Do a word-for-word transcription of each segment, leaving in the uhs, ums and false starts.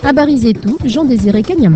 Habari zetu Jean Désiré Kanyama.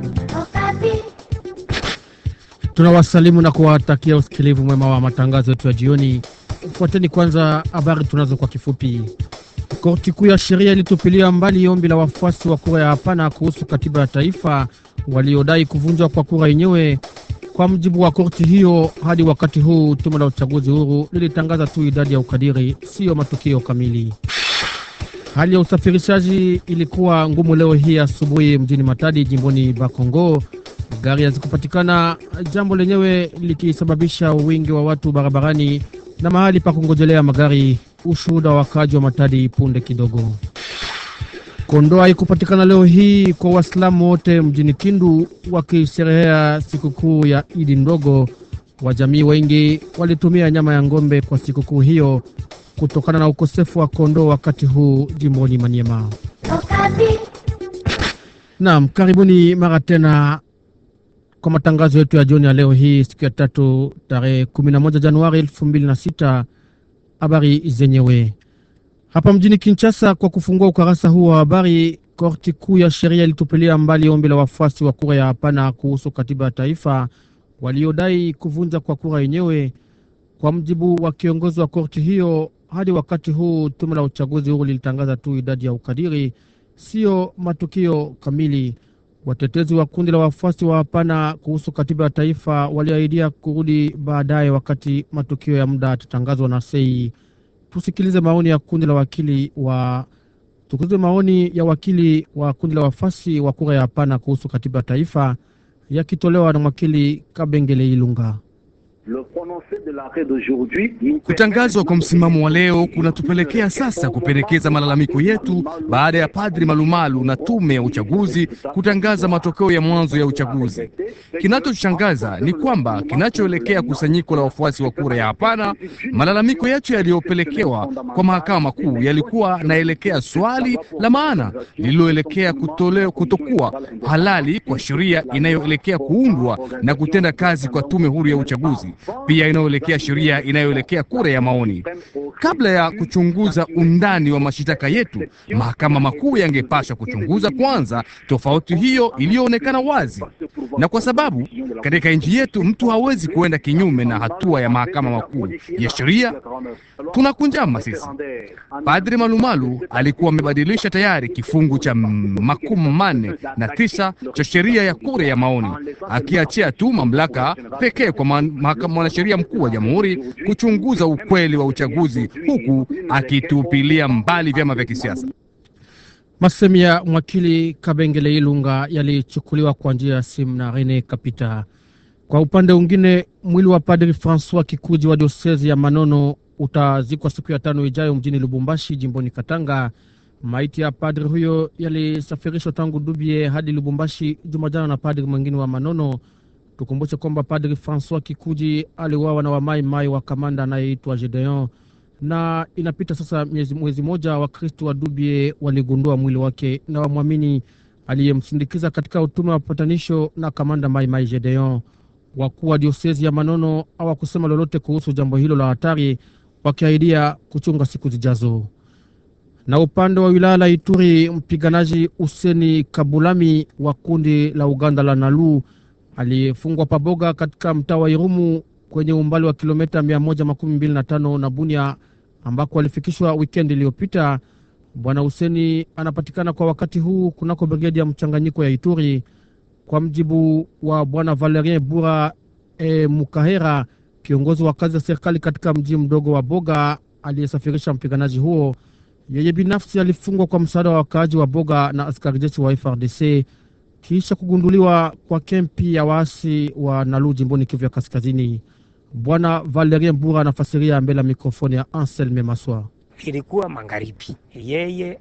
Tunawasalimu na kuwatakia usikilivu mwema wa matangazo yetu ya jioni. Fuateni kwanza habari tunazo kwa kifupi. Korti kuu ya sheria ilitupilia mbali ombi la wafuasi wa kura ya hapana kuhusu katiba ya taifa waliodai kuvunjwa kwa kura yenyewe. Kwa mjibu wa korti hiyo, hadi wakati huu tume la uchaguzi huru lilitangaza tu idadi ya ukadiri, sio matukio kamili. Hali ya usafirishaji ilikuwa ngumu leo hii asubuhi mjini Matadi, jimboni Bakongo. Gari hazikupatikana, jambo lenyewe likisababisha wingi wa watu barabarani na mahali pa kungojelea magari. Ushuhuda wa wakaji wa Matadi punde kidogo. Kondoa haikupatikana leo hii kwa Waislamu wote mjini Kindu wakisherehea sikukuu ya Idi ndogo. Wajamii wengi walitumia nyama ya ngombe kwa sikukuu hiyo kutokana na ukosefu wa kondoo wakati huu jimboni Maniema. Naam, karibuni mara tena kwa matangazo yetu ya jioni ya leo hii siku ya tatu tarehe kumi na moja Januari elfu mbili na sita. Habari zenyewe. Hapa mjini Kinshasa, kwa kufungua ukarasa huu wa habari, korti kuu ya sheria ilitupilia mbali ombi la wafuasi wa kura ya hapana kuhusu katiba ya taifa waliodai kuvunja kwa kura yenyewe. Kwa mjibu wa kiongozi wa korti hiyo, hadi wakati huu tume la uchaguzi huru lilitangaza tu idadi ya ukadiri, sio matukio kamili. Watetezi wa kundi la wafuasi wa hapana kuhusu katiba ya taifa waliahidia kurudi baadaye wakati matukio ya muda tutangazwa na sei. Tusikilize maoni ya kundi la wakili wa tusikilize maoni ya wakili wa kundi la wafuasi wa kura ya hapana kuhusu katiba ya taifa yakitolewa na mwakili Kabengele Ilunga. Kutangazwa kwa msimamo wa leo kunatupelekea sasa kupendekeza malalamiko yetu baada ya Padri Malumalu na tume ya uchaguzi kutangaza matokeo ya mwanzo ya uchaguzi. Kinachoshangaza ni kwamba kinachoelekea kusanyiko la wafuasi wa kura ya hapana, malalamiko yetu yaliyopelekewa kwa mahakama kuu yalikuwa naelekea swali la maana lililoelekea kutolewa kutokuwa halali kwa sheria inayoelekea kuundwa na kutenda kazi kwa tume huru ya uchaguzi, pia inayoelekea sheria inayoelekea kura ya maoni. Kabla ya kuchunguza undani wa mashitaka yetu, mahakama makuu yangepaswa kuchunguza kwanza tofauti hiyo iliyoonekana wazi. Na kwa sababu katika nchi yetu mtu hawezi kuenda kinyume na hatua ya mahakama makuu ya sheria, tunakunjama sisi. Padri Malumalu alikuwa amebadilisha tayari kifungu cha makumi manne na tisa cha sheria ya kura ya maoni, akiachia tu mamlaka pekee kwa mahakama mwanasheria mkuu wa jamhuri kuchunguza ukweli wa uchaguzi, huku akitupilia mbali vyama vya kisiasa. Masemi ya mwakili Kabengele Ilunga yalichukuliwa kwa njia ya simu na Rene Kapita. Kwa upande mwingine, mwili wa Padri François Kikuji wa diosezi ya Manono utazikwa siku ya tano ijayo mjini Lubumbashi, jimboni Katanga. Maiti ya padri huyo yalisafirishwa tangu Dubie hadi Lubumbashi Jumajana na padri mwingine wa Manono. Tukumbushe kwamba Padri François Kikuji aliuawa na wamai mai wa kamanda anayeitwa Gedeon, na inapita sasa mwezi, mwezi moja wa Kristo wa Dubie waligundua mwili wake na wamwamini aliyemsindikiza katika utume wa patanisho na kamanda mai mai Gedeon. Wakuu wa diosezi ya Manono hawakusema lolote kuhusu jambo hilo la hatari, wakiahidia kuchunga siku zijazo. Na upande wa wilaya la Ituri, mpiganaji Useni Kabulami wa kundi la Uganda la Nalu aliyefungwa paboga katika mtaa wa Irumu kwenye umbali wa kilomita mia moja makumi mbili na tano na Bunia, ambako alifikishwa weekend iliyopita. Bwana Useni anapatikana kwa wakati huu kunako brigade ya mchanganyiko ya Ituri. Kwa mjibu wa Bwana Valerien Bura e Mukahera, kiongozi wa kazi ya serikali katika mji mdogo wa Boga aliyesafirisha mpiganaji huo, yeye binafsi alifungwa kwa msaada wa wakaaji wa Boga na askari jeshi wa F R D C kisha kugunduliwa kwa kempi ya waasi wa Nalu jimboni Kivu ya Kaskazini. Bwana Valerien Bura anafasiria mbele ya mikrofoni ya Anselme Maswa. Ilikuwa magharibi, yeye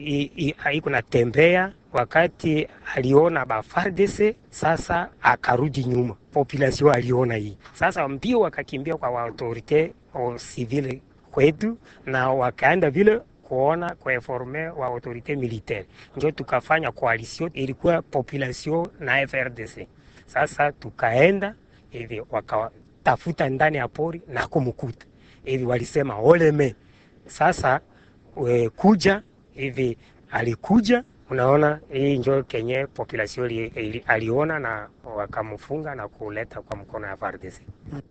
haiko na tembea, wakati aliona ba F R D C sasa akarudi nyuma. Population aliona hii sasa mbio wakakimbia kwa autorite au civile kwetu, na wakaenda vile kuona kwa informe wa autorite militaire. Ndio tukafanya coalition, ilikuwa population na F R D C. Sasa tukaenda hivi wakatafuta ndani ya pori na kumkuta hivi, walisema oleme. Sasa we, kuja hivi alikuja Unaona, hii ndio kenye population li, aliona na wakamfunga na kuleta kwa mkono ya F A R D C.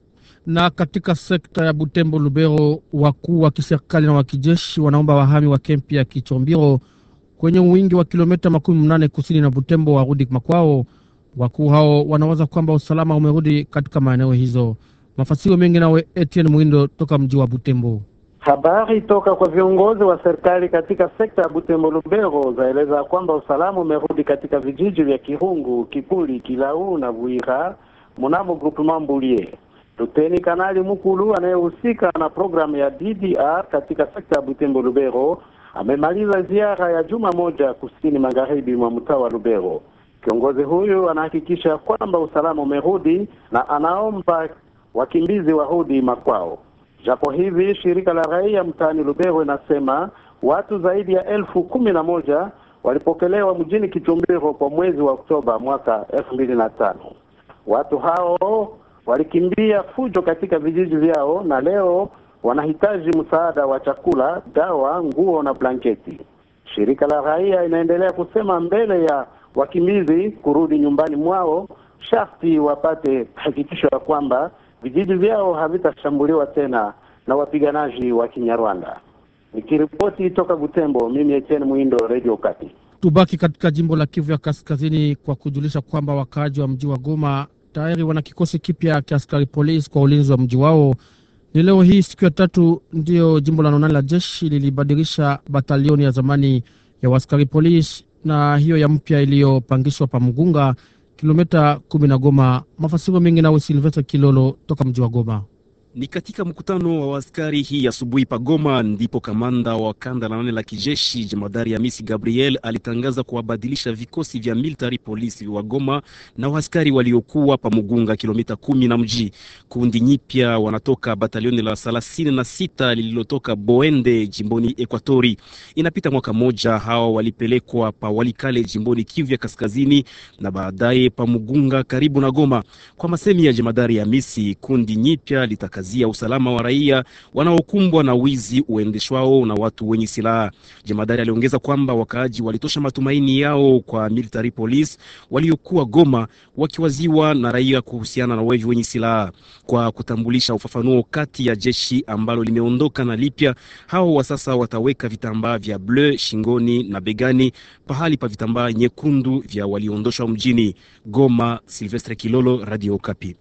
Na katika sekta ya Butembo Lubero, wakuu wa kiserikali na wa kijeshi wanaomba wahami wa kempi ya Kichombiro kwenye wingi wa kilomita makumi mnane kusini na Butembo warudi makwao. Wakuu hao wanawaza kwamba usalama umerudi katika maeneo hizo. Mafasiro mengi nawe Etienne Muindo toka mji wa Butembo. Habari toka kwa viongozi wa serikali katika sekta ya Butembo Lubero zaeleza kwamba usalama umerudi katika vijiji vya Kirungu, Kipuli, Kilau na Buira mnamo groupement Mbulie. Luteni Kanali Mukulu anayehusika na programu ya D D R katika sekta ya Butembo Lubero amemaliza ziara ya juma moja kusini magharibi mwa mtaa wa Lubero. Kiongozi huyu anahakikisha kwamba usalama umerudi na anaomba wakimbizi warudi makwao. Japo hivi shirika la raia mtaani Lubero inasema watu zaidi ya elfu kumi na moja walipokelewa mjini Kichombiro kwa mwezi wa Oktoba mwaka elfu mbili na tano. Watu hao walikimbia fujo katika vijiji vyao na leo wanahitaji msaada wa chakula, dawa, nguo na blanketi. Shirika la raia inaendelea kusema mbele ya wakimbizi kurudi nyumbani mwao, sharti wapate hakikisho ya kwamba vijiji vyao havitashambuliwa tena na wapiganaji wa Kinyarwanda. Nikiripoti toka Butembo, mimi Etienne Muindo, Radio Okapi. Tubaki katika jimbo la Kivu ya Kaskazini kwa kujulisha kwamba wakaaji wa mji wa Goma tayari wana kikosi kipya cha askari polisi kwa ulinzi wa mji wao. Ni leo hii siku ya tatu ndio jimbo la nane la jeshi lilibadilisha batalioni ya zamani ya askari polisi na hiyo ya mpya iliyopangishwa pa Mugunga, kilomita kumi na Goma. Mafasiro mengi na Silvestre Kilolo toka mji wa Goma. Ni katika mkutano wa askari hii asubuhi pa Goma ndipo kamanda wa kanda la nane la kijeshi Jemadari Hamisi Gabriel alitangaza kuwabadilisha vikosi vya military police wa Goma na askari waliokuwa pa Mugunga, kilomita kumi na mji. Kundi nyipya wanatoka batalioni la thelathini na sita lililotoka Boende jimboni Ekwatori. Inapita mwaka moja hao walipelekwa pa Walikale jimboni Kivu ya Kaskazini na baadaye pa Mugunga karibu na Goma. Kwa masemi ya Jemadari Hamisi, kundi nyipya litaka zia usalama wa raia wanaokumbwa na wizi uendeshwao na watu wenye silaha. Jemadari aliongeza kwamba wakaaji walitosha matumaini yao kwa military police waliokuwa Goma wakiwaziwa na raia kuhusiana na wevi wenye silaha. Kwa kutambulisha ufafanuo kati ya jeshi ambalo limeondoka na lipya, hao wa sasa wataweka vitambaa vya bleu shingoni na begani pahali pa vitambaa nyekundu vya waliondoshwa mjini. Goma, Silvestre Kilolo, Radio Okapi.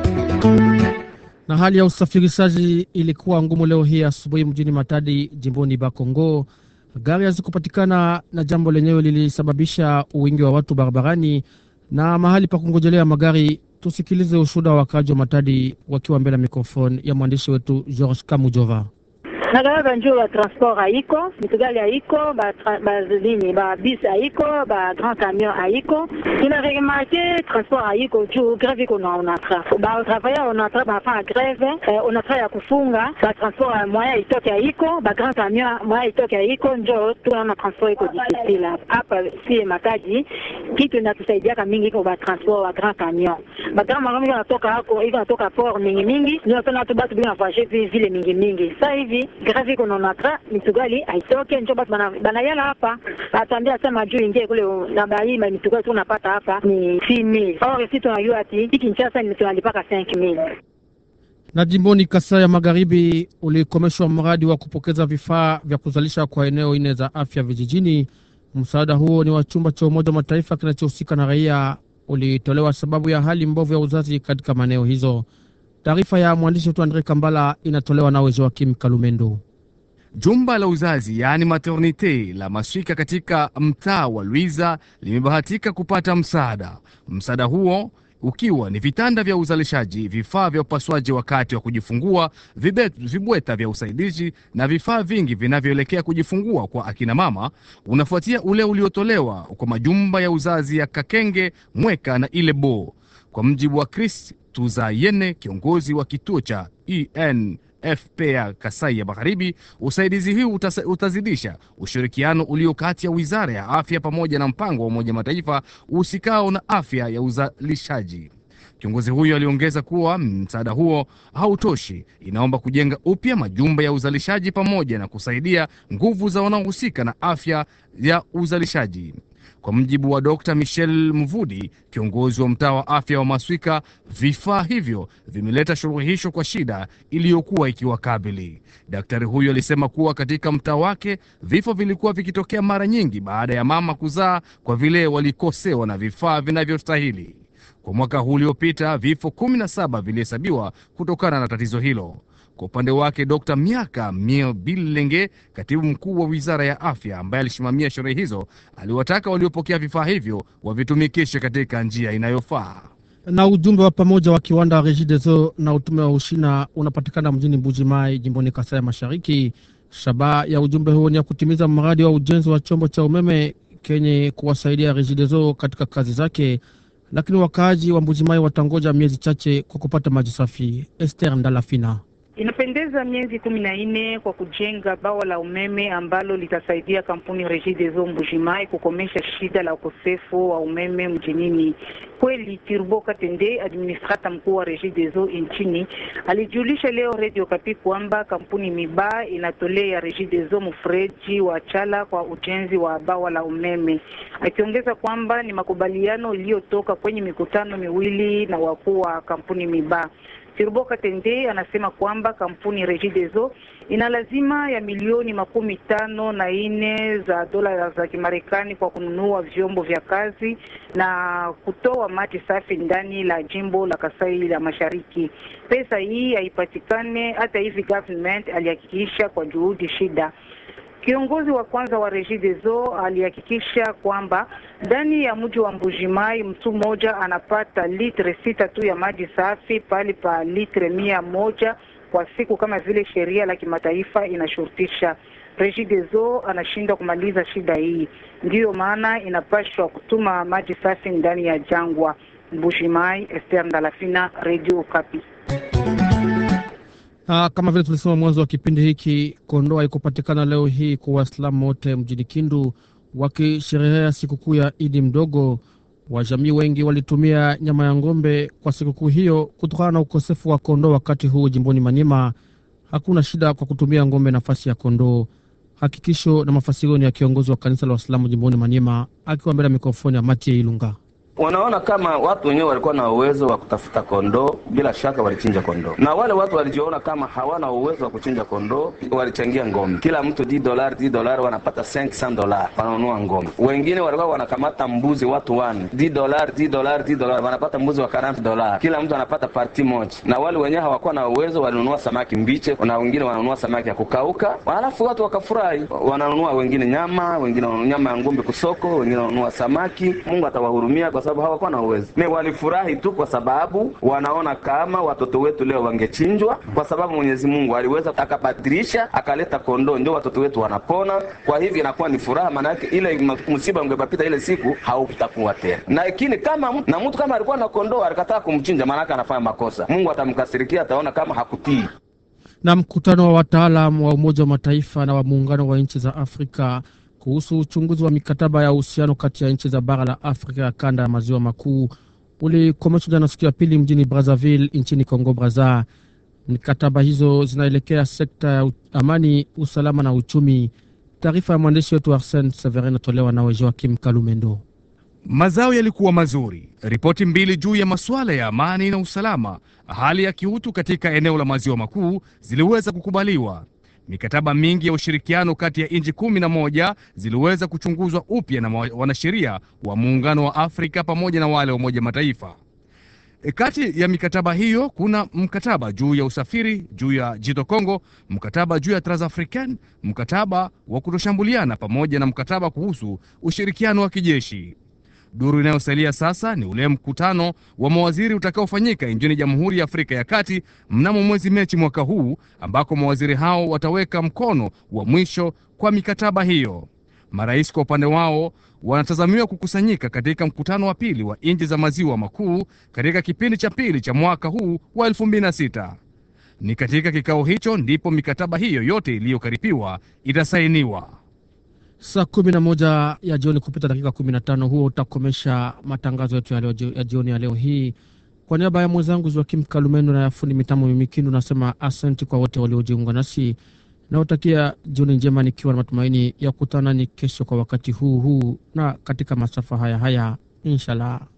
Na hali ya usafirishaji ilikuwa ngumu leo hii asubuhi mjini Matadi jimboni Bakongo. Gari hazikupatikana na jambo lenyewe lilisababisha uwingi wa watu barabarani na mahali pa kungojelea magari. Tusikilize ushuhuda wa wakaji wa Matadi wakiwa mbele ya mikrofoni ya mwandishi wetu George Kamujova. Nagaga njoo wa transport haiko, mitugali haiko, ba ba zini, ba bus haiko, ba grand camion haiko. Ina remarqué transport haiko juu grève iko na onatra. Ba travailleurs on atra ba fa grève, on atra ya kufunga, ba transport moya itoke haiko, ba grand camion moya itoke haiko, njoo tuna transport iko difficile. Hapa si Matadi, kitu inatusaidia kama mingi kwa ba transport wa grand camion. Ba grand camion yanatoka hako, iko natoka port mingi mingi, ndio tuna tu batu bina voyager vile mingi mingi. Sasa hivi grave kono natra mitugali aitoke njo batu bana banayala hapa atambia sema juu ingie kule na baima mitugali tunapata hapa ni six mille. Or sisi tunajua ati Kinshasa ni tunalipaka cinq mille. Na jimboni Kasai ya Magharibi ulikomeshwa mradi wa kupokeza vifaa vya kuzalisha kwa eneo ine za afya vijijini. Msaada huo ni wa chumba cha Umoja wa Mataifa kinachohusika na raia, ulitolewa sababu ya hali mbovu ya uzazi katika maeneo hizo. Taarifa ya mwandishi wetu Andre Kambala inatolewa na Joakim Kalumendo. Jumba la uzazi yaani maternite la Maswika katika mtaa wa Luiza limebahatika kupata msaada. Msaada huo ukiwa ni vitanda vya uzalishaji, vifaa vya upasuaji wakati wa kujifungua, vibweta vya usaidizi na vifaa vingi vinavyoelekea kujifungua kwa akina mama, unafuatia ule uliotolewa kwa majumba ya uzazi ya Kakenge, Mweka na Ilebo. Kwa mjibu wa Chris Tuzayene, kiongozi wa kituo cha E N F P ya Kasai ya Magharibi, usaidizi huu utazidisha ushirikiano ulio kati ya Wizara ya Afya pamoja na mpango wa Umoja Mataifa usikao na afya ya uzalishaji. Kiongozi huyo aliongeza kuwa msaada huo hautoshi, inaomba kujenga upya majumba ya uzalishaji pamoja na kusaidia nguvu za wanaohusika na afya ya uzalishaji. Kwa mjibu wa Dokta Michel Mvudi, kiongozi wa mtaa wa afya wa Maswika, vifaa hivyo vimeleta suluhisho kwa shida iliyokuwa ikiwakabili. Daktari huyo alisema kuwa katika mtaa wake vifo vilikuwa vikitokea mara nyingi baada ya mama kuzaa kwa vile walikosewa na vifaa vinavyostahili. Kwa mwaka huu uliopita vifo kumi na saba vilihesabiwa kutokana na tatizo hilo. Kwa upande wake Dokta Miaka Mio Bilenge, katibu mkuu wa Wizara ya Afya ambaye alisimamia sherehe hizo, aliwataka waliopokea vifaa hivyo wavitumikishe katika njia inayofaa. Na ujumbe wa pamoja wa kiwanda Regideso na utume wa Ushina unapatikana mjini Mbujimai, jimboni Kasai ya Mashariki. Shabaha ya ujumbe huo ni ya kutimiza mradi wa ujenzi wa chombo cha umeme kenye kuwasaidia Regideso katika kazi zake, lakini wakaaji wa Mbujimai watangoja miezi chache kwa kupata maji safi. Esther Ndalafina. Inapendeza miezi kumi na nne kwa kujenga bawa la umeme ambalo litasaidia kampuni Regideso Mbujimai kukomesha shida la ukosefu wa umeme mjinini. Kweli Turbo Katende, administrator mkuu wa Regideso nchini, alijulisha leo Radio Kapi kwamba kampuni Miba inatolea Regideso mfreji wa chala kwa ujenzi wa bawa la umeme. Akiongeza kwamba ni makubaliano iliyotoka kwenye mikutano miwili na wakuu wa kampuni Miba. Turbo Katende anasema kwamba kampuni Regideso ina lazima ya milioni makumi tano na ine za dola za Kimarekani kwa kununua vyombo vya kazi na kutoa maji safi ndani la jimbo la Kasai la Mashariki. Pesa hii haipatikane hata hivi government alihakikisha kwa juhudi shida. Kiongozi wa kwanza wa Regideso alihakikisha kwamba ndani ya mji wa Mbujimai mtu mmoja anapata litre sita tu ya maji safi pali pa litre mia moja kwa siku kama vile sheria la kimataifa inashurutisha. Regideso anashinda kumaliza shida hii. Ndiyo maana inapashwa kutuma maji safi ndani ya jangwa. Mbujimai, Esther Ndalafina, Radio Kapi. Ah, kama vile tulisema mwanzo wa kipindi hiki, kondoo haikupatikana leo hii kwa Waislamu wote mjini Kindu wakisherehekea sikukuu ya Idi mdogo. Wajamii wengi walitumia nyama ya ng'ombe kwa sikukuu hiyo kutokana na ukosefu wa kondoo wakati huu jimboni Maniema. Hakuna shida kwa kutumia ng'ombe nafasi ya kondoo. Hakikisho na mafasirioni ya kiongozi wa kanisa la Waislamu jimboni Maniema akiwa mbele ya mikrofoni ya Matie Ilunga. Wanaona kama watu wenyewe walikuwa na uwezo wa kutafuta kondoo, bila shaka walichinja kondoo. Na wale watu walijiona kama hawana uwezo wa kuchinja kondoo, walichangia ngombe. Kila mtu di dolari di dolari wanapata cinq cents dollars wananunua ngombe. Wengine walikuwa wanakamata mbuzi watu wane, di dolari di dolari di dolari wanapata mbuzi wa arobaini dollars. Kila mtu anapata parti moja. Na wale wenyewe hawakuwa na uwezo walinunua samaki mbiche, na wengine wananunua samaki ya kukauka. Halafu watu wakafurahi, wananunua wengine nyama, wengine wananunua nyama ya ngombe kusoko, wengine wananunua samaki. Mungu atawahurumia kwa sababu hawakuwa na uwezo. Me walifurahi tu kwa sababu wanaona kama watoto wetu leo wangechinjwa, kwa sababu Mwenyezi Mungu aliweza akabadilisha akaleta kondoo ndio watoto wetu wanapona. Kwa hivyo inakuwa ni furaha, maana yake ile msiba ungepita ile siku haukutakuwa tena. Na lakini kama na mtu kama alikuwa na kondoo alikataa kumchinja, maana yake anafanya makosa. Mungu atamkasirikia, ataona kama hakutii. Na mkutano wa wataalamu wa Umoja wa Mataifa na wa Muungano wa Nchi za Afrika kuhusu uchunguzi wa mikataba ya uhusiano kati ya nchi za bara la Afrika ya kanda ya maziwa makuu ulikomeshwa jana siku ya pili mjini Brazzaville nchini Kongo Brazza. Mikataba hizo zinaelekea sekta ya amani, usalama na uchumi. Taarifa ya mwandishi wetu Arsene Severin tolewa na Joachim Kalumendo. Mazao yalikuwa mazuri. Ripoti mbili juu ya masuala ya amani na usalama, hali ya kiutu katika eneo la maziwa makuu ziliweza kukubaliwa. Mikataba mingi ya ushirikiano kati ya nchi kumi na moja ziliweza kuchunguzwa upya na wanasheria wa Muungano wa Afrika pamoja na wale wa Umoja Mataifa. E, kati ya mikataba hiyo kuna mkataba juu ya usafiri juu ya Jito Kongo, mkataba juu ya Transafrican, mkataba wa kutoshambuliana pamoja na mkataba kuhusu ushirikiano wa kijeshi. Duru inayosalia sasa ni ule mkutano wa mawaziri utakaofanyika nchini Jamhuri ya Afrika ya Kati mnamo mwezi Machi mwaka huu, ambako mawaziri hao wataweka mkono wa mwisho kwa mikataba hiyo. Marais kwa upande wao wanatazamiwa kukusanyika katika mkutano wa pili wa nchi za maziwa makuu katika kipindi cha pili cha mwaka huu wa elfu mbili na sita. Ni katika kikao hicho ndipo mikataba hiyo yote iliyokaripiwa itasainiwa. Saa kumi na moja ya jioni kupita dakika kumi na tano, huo utakomesha matangazo yetu ya, leo, ya jioni ya leo hii. Kwa niaba ya mwenzangu Joachim Kalumendo na ya fundi mitambo Mimikindu nasema asante kwa wote waliojiunga nasi. Nautakia jioni njema nikiwa na matumaini ya kukutana ni kesho kwa wakati huu huu na katika masafa haya haya inshallah.